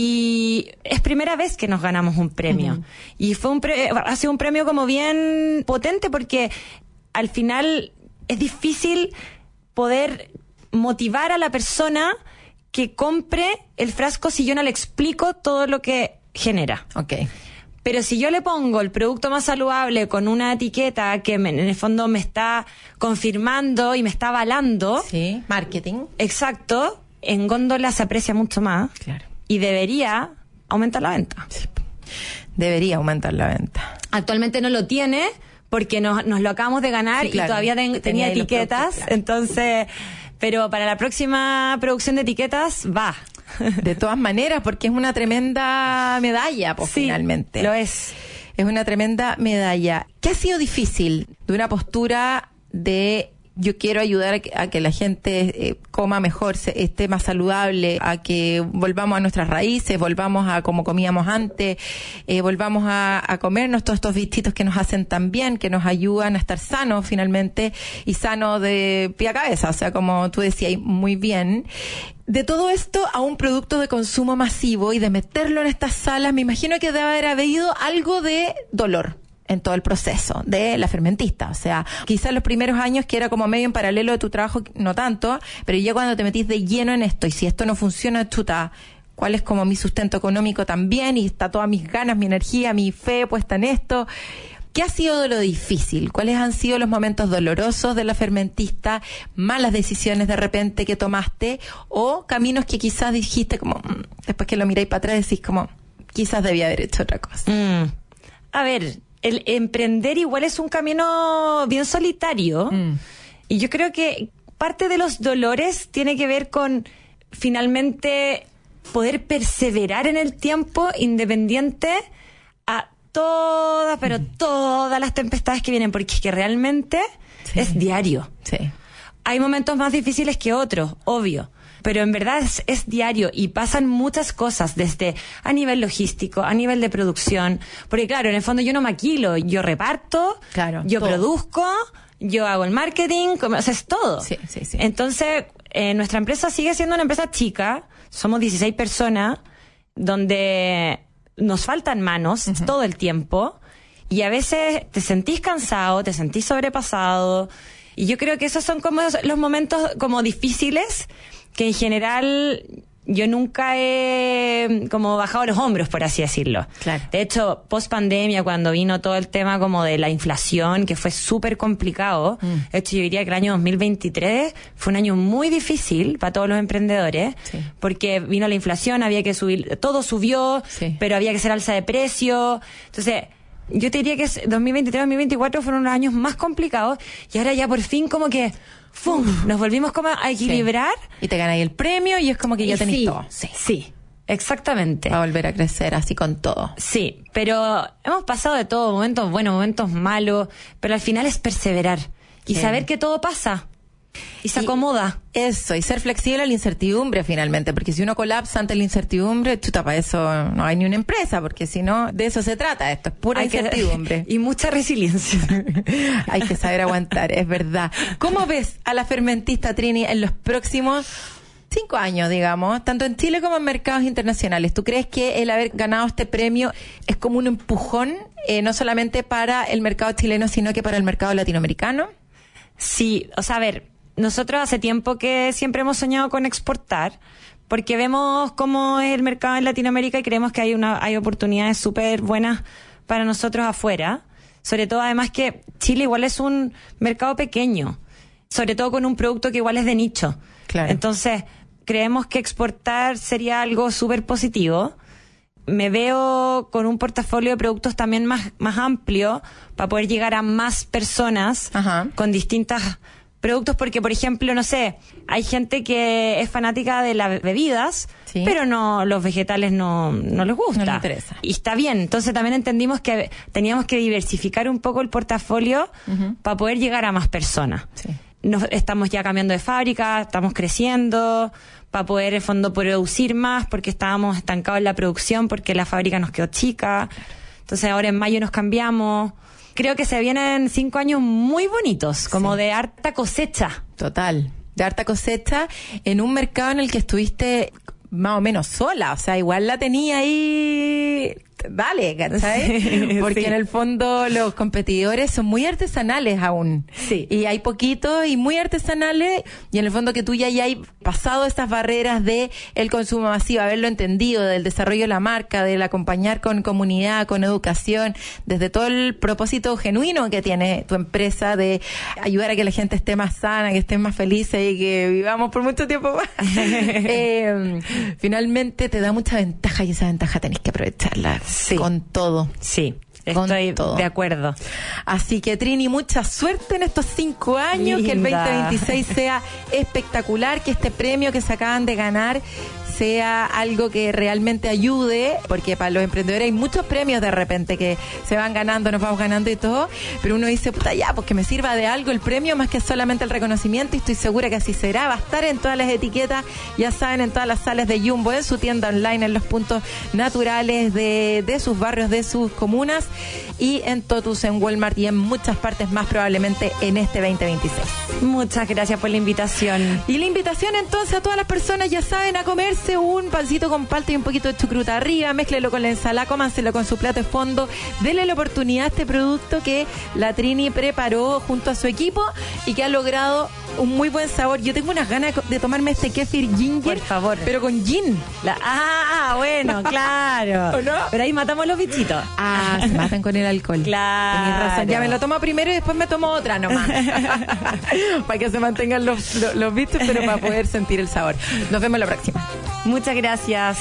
Y es primera vez que nos ganamos un premio. Uh-huh. Y ha sido un premio como bien potente, porque al final es difícil poder motivar a la persona que compre el frasco si yo no le explico todo lo que genera. Okay. Pero si yo le pongo el producto más saludable con una etiqueta que en el fondo me está confirmando y me está avalando. Sí, marketing. Exacto. En góndola se aprecia mucho más. Claro. Y debería aumentar la venta. Sí. Debería aumentar la venta. Actualmente no lo tiene, porque nos lo acabamos de ganar, sí, claro, y todavía tenía etiquetas, claro. Entonces, pero para la próxima producción de etiquetas va. De todas maneras, porque es una tremenda medalla, pues, sí, finalmente. Lo es. Es una tremenda medalla. ¿Qué ha sido difícil de una postura de yo quiero ayudar a que la gente coma mejor, esté más saludable, a que volvamos a nuestras raíces, volvamos a como comíamos antes, volvamos a comernos todos estos bichitos que nos hacen tan bien, que nos ayudan a estar sanos finalmente, y sanos de pie a cabeza, o sea, como tú decías muy bien. De todo esto a un producto de consumo masivo y de meterlo en estas salas, me imagino que debe haber habido algo de dolor en todo el proceso de la fermentista. O sea, quizás los primeros años, que era como medio en paralelo de tu trabajo, no tanto, pero ya cuando te metís de lleno en esto, y si esto no funciona, chuta, ¿cuál es como mi sustento económico también? Y está todas mis ganas, mi energía, mi fe puesta en esto. ¿Qué ha sido de lo difícil? ¿Cuáles han sido los momentos dolorosos de la fermentista? ¿Malas decisiones de repente que tomaste? ¿O caminos que quizás dijiste como, después que lo miráis para atrás, decís como, quizás debía haber hecho otra cosa? A ver, el emprender igual es un camino bien solitario. Y yo creo que parte de los dolores tiene que ver con finalmente poder perseverar en el tiempo independiente a todas, pero todas las tempestades que vienen, porque es que realmente es diario. Sí. Hay momentos más difíciles que otros, obvio. Pero en verdad es diario y pasan muchas cosas, desde a nivel logístico, a nivel de producción. Porque claro, en el fondo yo no maquilo, yo reparto, claro, yo todo. Produzco, yo hago el marketing, o sea, es todo. Sí. Entonces, nuestra empresa sigue siendo una empresa chica, somos 16 personas, donde nos faltan manos todo el tiempo, y a veces te sentís cansado, te sentís sobrepasado, y yo creo que esos son como los momentos como difíciles, que en general yo nunca he como bajado los hombros, por así decirlo. Claro. De hecho, post pandemia, cuando vino todo el tema como de la inflación, que fue súper complicado, de hecho yo diría que el año 2023 fue un año muy difícil para todos los emprendedores, porque vino la inflación, había que subir, todo subió, pero había que hacer alza de precio. Entonces, yo te diría que 2023-2024 fueron los años más complicados, y ahora ya por fin como que ¡fum! Nos volvimos como a equilibrar. Y te ganáis el premio y es como que ya tenés todo. Sí, exactamente. Va a volver a crecer así con todo. Sí, pero hemos pasado de todo, momentos buenos, momentos malos, pero al final es perseverar y saber que todo pasa. Y se acomoda. Eso, y ser flexible a la incertidumbre finalmente, porque si uno colapsa ante la incertidumbre, chuta, para eso no hay ni una empresa, porque si no, de eso se trata, esto es pura incertidumbre. Y mucha resiliencia. Hay que saber aguantar, es verdad. ¿Cómo ves a la fermentista, Trini, en los próximos 5 años, digamos, tanto en Chile como en mercados internacionales? ¿Tú crees que el haber ganado este premio es como un empujón, no solamente para el mercado chileno, sino que para el mercado latinoamericano? Sí, o sea, a ver, nosotros hace tiempo que siempre hemos soñado con exportar, porque vemos cómo es el mercado en Latinoamérica y creemos que hay oportunidades súper buenas para nosotros afuera. Sobre todo, además, que Chile igual es un mercado pequeño, sobre todo con un producto que igual es de nicho. Claro. Entonces, creemos que exportar sería algo súper positivo. Me veo con un portafolio de productos también más amplio para poder llegar a más personas con distintas productos porque, por ejemplo, no sé, hay gente que es fanática de las bebidas, Sí. pero no, los vegetales no les gusta. No les interesa. Y está bien. Entonces también entendimos que teníamos que diversificar un poco el portafolio para poder llegar a más personas. Sí. Estamos ya cambiando de fábrica, estamos creciendo para poder, en fondo, producir más porque estábamos estancados en la producción porque la fábrica nos quedó chica. Entonces ahora en mayo nos cambiamos. Creo que se vienen 5 años muy bonitos, como de harta cosecha. Total, de harta cosecha en un mercado en el que estuviste más o menos sola, o sea, igual la tenía ahí, dale, ¿cachai? Sí, porque sí. en el fondo los competidores son muy artesanales aún. Sí. Y hay poquitos y muy artesanales, y en el fondo que tú ya hayas pasado estas barreras de el consumo masivo, haberlo entendido, del desarrollo de la marca, del acompañar con comunidad, con educación, desde todo el propósito genuino que tiene tu empresa de ayudar a que la gente esté más sana, que esté más feliz y que vivamos por mucho tiempo más. Finalmente te da mucha ventaja y esa ventaja tenés que aprovecharla con todo. Sí, Con estoy todo. de acuerdo. Así que, Trini, mucha suerte en estos 5 años, que el Linda. 2026 sea espectacular, que este premio que se acaban de ganar sea algo que realmente ayude, porque para los emprendedores hay muchos premios de repente que se van ganando, nos vamos ganando y todo, pero uno dice, puta, ya, pues que me sirva de algo el premio más que solamente el reconocimiento, y estoy segura que así será. Va a estar en todas las etiquetas, ya saben, en todas las salas de Jumbo, en su tienda online, en los puntos naturales de sus barrios, de sus comunas, y en Totus, en Walmart y en muchas partes más probablemente en este 2026. Muchas gracias por la invitación. Y la invitación entonces a todas las personas, ya saben, a comerse un pancito con palta y un poquito de chucruta arriba, mézclelo con la ensalada, cómanselo con su plato de fondo, denle la oportunidad a este producto que la Trini preparó junto a su equipo y que ha logrado un muy buen sabor. Yo tengo unas ganas de tomarme este kéfir ginger, Por favor. pero con gin. Bueno, claro. ¿O no? Pero ahí matamos los bichitos. Se matan con el alcohol. Claro. Tenés razón. Ya me lo tomo primero y después me tomo otra nomás. Para que se mantengan los bichos, pero para poder sentir el sabor. Nos vemos la próxima. Muchas gracias.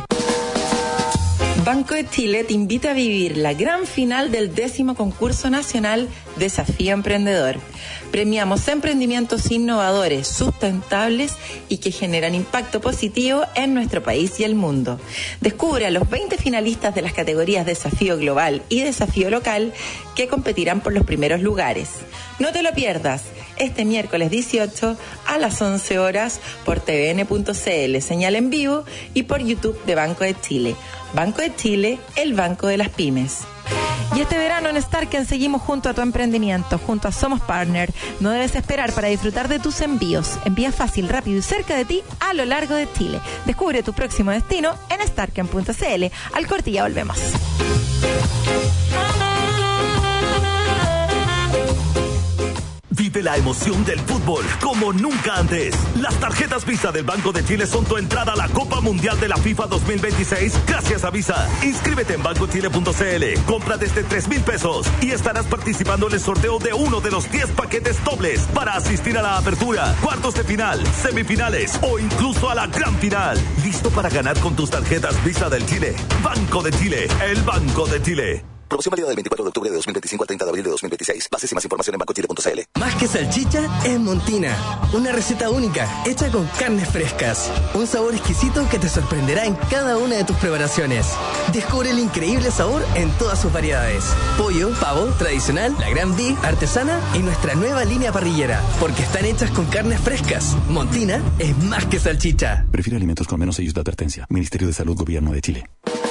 Banco de Chile te invita a vivir la gran final del 10º concurso nacional Desafío Emprendedor. Premiamos emprendimientos innovadores, sustentables y que generan impacto positivo en nuestro país y el mundo. Descubre a los 20 finalistas de las categorías Desafío Global y Desafío Local que competirán por los primeros lugares. No te lo pierdas, este miércoles 18 a las 11 horas por tvn.cl, señal en vivo, y por YouTube de Banco de Chile. Banco de Chile, el banco de las pymes. Y este verano en Starken seguimos junto a tu emprendimiento, junto a Somos Partner. No debes esperar para disfrutar de tus envíos. Envía fácil, rápido y cerca de ti a lo largo de Chile. Descubre tu próximo destino en starken.cl. Al corte y ya volvemos. Vive la emoción del fútbol como nunca antes. Las tarjetas Visa del Banco de Chile son tu entrada a la Copa Mundial de la FIFA 2026 gracias a Visa. Inscríbete en bancochile.cl, compra desde 3,000 pesos y estarás participando en el sorteo de uno de los 10 paquetes dobles para asistir a la apertura, cuartos de final, semifinales o incluso a la gran final. ¿Listo para ganar con tus tarjetas Visa del Chile? Banco de Chile, el Banco de Chile. Promoción válida del 24 de octubre de 2025 al 30 de abril de 2026. Bases y más información en bancochile.cl. Más que salchicha, es Montina. Una receta única, hecha con carnes frescas. Un sabor exquisito que te sorprenderá en cada una de tus preparaciones. Descubre el increíble sabor en todas sus variedades. Pollo, pavo, tradicional, la Gran Big, artesana y nuestra nueva línea parrillera. Porque están hechas con carnes frescas. Montina es más que salchicha. Prefiere alimentos con menos sellos de advertencia. Ministerio de Salud, Gobierno de Chile.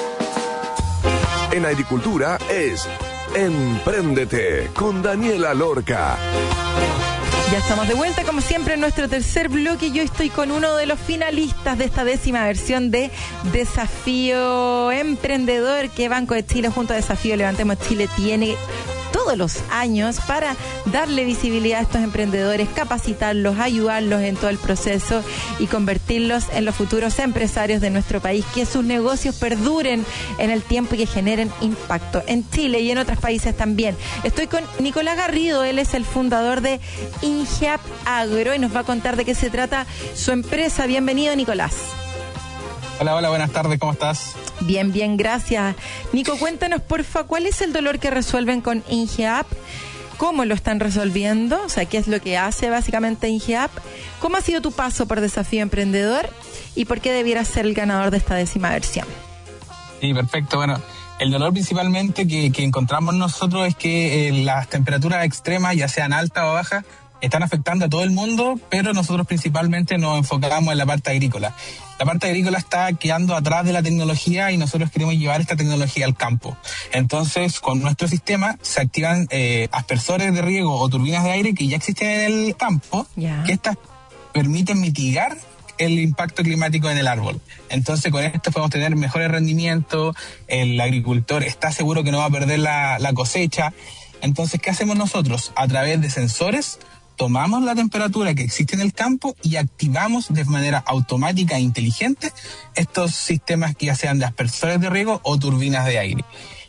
En agricultura es Empréndete con Daniela Lorca. Ya estamos de vuelta, como siempre, en nuestro tercer bloque. Yo estoy con uno de los finalistas de esta 10ª versión de Desafío Emprendedor que Banco de Chile junto a Desafío Levantemos Chile tiene todos los años para darle visibilidad a estos emprendedores, capacitarlos, ayudarlos en todo el proceso y convertirlos en los futuros empresarios de nuestro país, que sus negocios perduren en el tiempo y que generen impacto en Chile y en otros países también. Estoy con Nicolás Garrido, él es el fundador de INGEAP Agro y nos va a contar de qué se trata su empresa. Bienvenido, Nicolás. Hola, buenas tardes, ¿cómo estás? Bien, gracias. Nico, cuéntanos, porfa, ¿cuál es el dolor que resuelven con INGEAP cómo lo están resolviendo, o sea, qué es lo que hace básicamente INGEAP. ¿Cómo ha sido tu paso por Desafío Emprendedor y por qué debieras ser el ganador de esta 10ª versión? Sí, perfecto. Bueno, el dolor principalmente que encontramos nosotros es que las temperaturas extremas, ya sean altas o bajas, están afectando a todo el mundo, pero nosotros principalmente nos enfocamos en la parte agrícola. La parte agrícola está quedando atrás de la tecnología y nosotros queremos llevar esta tecnología al campo. Entonces, con nuestro sistema se activan aspersores de riego o turbinas de aire que ya existen en el campo, que estas permiten mitigar el impacto climático en el árbol. Entonces, con esto podemos tener mejores rendimientos, el agricultor está seguro que no va a perder la cosecha. Entonces, ¿qué hacemos nosotros? A través de sensores, tomamos la temperatura que existe en el campo y activamos de manera automática e inteligente estos sistemas que ya sean de aspersores de riego o turbinas de aire.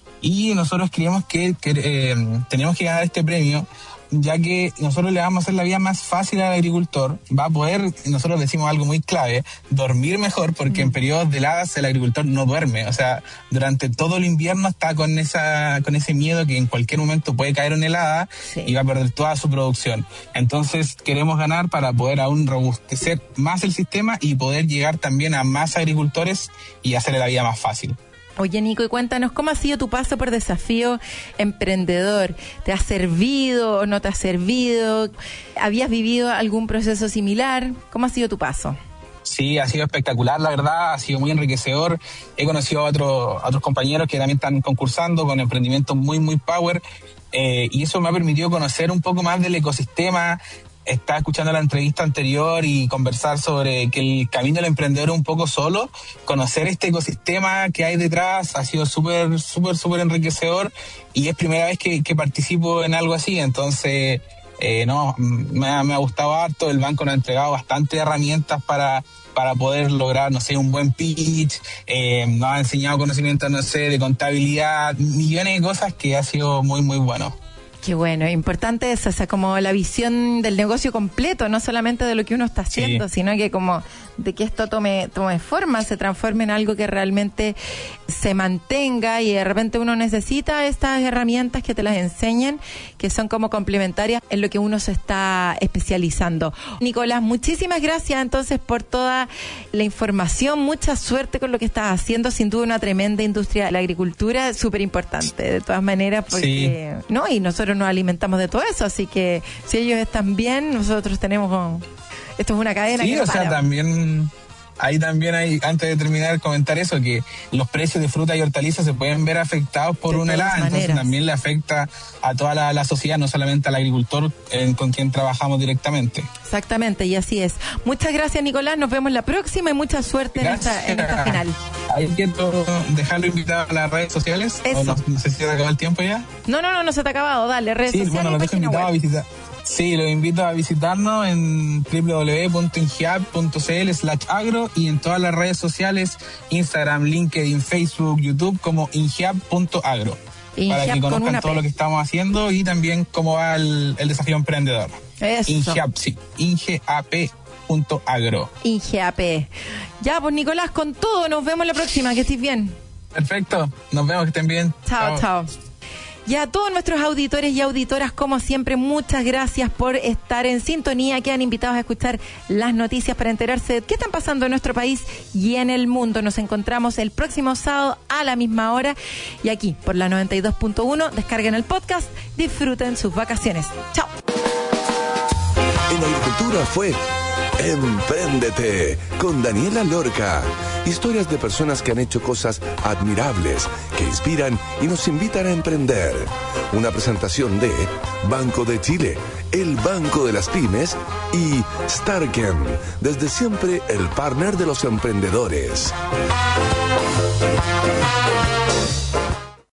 Y nosotros creemos que tenemos que ganar este premio, ya que nosotros le vamos a hacer la vida más fácil al agricultor. Va a poder, nosotros decimos algo muy clave, dormir mejor, porque en periodos de heladas el agricultor no duerme. O sea, durante todo el invierno está con ese miedo que en cualquier momento puede caer una helada y va a perder toda su producción. Entonces queremos ganar para poder aún robustecer más el sistema y poder llegar también a más agricultores y hacerle la vida más fácil. Oye, Nico, y cuéntanos, ¿cómo ha sido tu paso por Desafío Emprendedor? ¿Te ha servido o no te ha servido? ¿Habías vivido algún proceso similar? ¿Cómo ha sido tu paso? Sí, ha sido espectacular, la verdad, ha sido muy enriquecedor. He conocido a otros compañeros que también están concursando con emprendimientos muy, muy power, y eso me ha permitido conocer un poco más del ecosistema. Estaba escuchando la entrevista anterior y conversar sobre que el camino del emprendedor es un poco solo. Conocer este ecosistema que hay detrás ha sido súper enriquecedor y es primera vez que participo en algo así. Entonces, me ha gustado harto. El banco nos ha entregado bastantes herramientas para poder lograr, no sé, un buen pitch. Nos ha enseñado conocimientos, no sé, de contabilidad, millones de cosas que ha sido muy, muy bueno. Qué bueno, importante eso, o sea, como la visión del negocio completo, no solamente de lo que uno está haciendo, sino que como de que esto tome forma, se transforme en algo que realmente se mantenga y de repente uno necesita estas herramientas que te las enseñen, que son como complementarias en lo que uno se está especializando. Nicolás, muchísimas gracias entonces por toda la información, mucha suerte con lo que estás haciendo, sin duda una tremenda industria de la agricultura, súper importante, de todas maneras, porque no, y nosotros nos alimentamos de todo eso, así que si ellos están bien, nosotros tenemos... Esto es una cadena que no para. Sí, o sea, también hay, antes de terminar, comentar eso, que los precios de fruta y hortalizas se pueden ver afectados por una helada, entonces también le afecta a toda la sociedad, no solamente al agricultor con quien trabajamos directamente. Exactamente, y así es. Muchas gracias, Nicolás, nos vemos la próxima y mucha suerte en esta final. Ahí quiero dejarlo invitado a las redes sociales. Eso. No sé si se acabó el tiempo ya. No se te ha acabado, dale, redes sociales. Bueno, los dejo invitados a visitar. Sí, los invito a visitarnos en www.ingeap.cl/agro y en todas las redes sociales, Instagram, LinkedIn, Facebook, YouTube, como ingeap.agro. Para que conozcan todo lo que estamos haciendo y también cómo va el desafío emprendedor. Eso. Ingeap, sí. Ingeap.agro. Ingeap. Ya, pues Nicolás, con todo, nos vemos la próxima, que estés bien. Perfecto, nos vemos, que estén bien. Chao. Y a todos nuestros auditores y auditoras, como siempre, muchas gracias por estar en sintonía. Quedan invitados a escuchar las noticias para enterarse de qué están pasando en nuestro país y en el mundo. Nos encontramos el próximo sábado a la misma hora y aquí por la 92.1. Descarguen el podcast, disfruten sus vacaciones. Chao. En Agricultura fue Empréndete con Daniela Lorca. Historias de personas que han hecho cosas admirables, que inspiran y nos invitan a emprender. Una presentación de Banco de Chile, el Banco de las Pymes y Starken, desde siempre el partner de los emprendedores.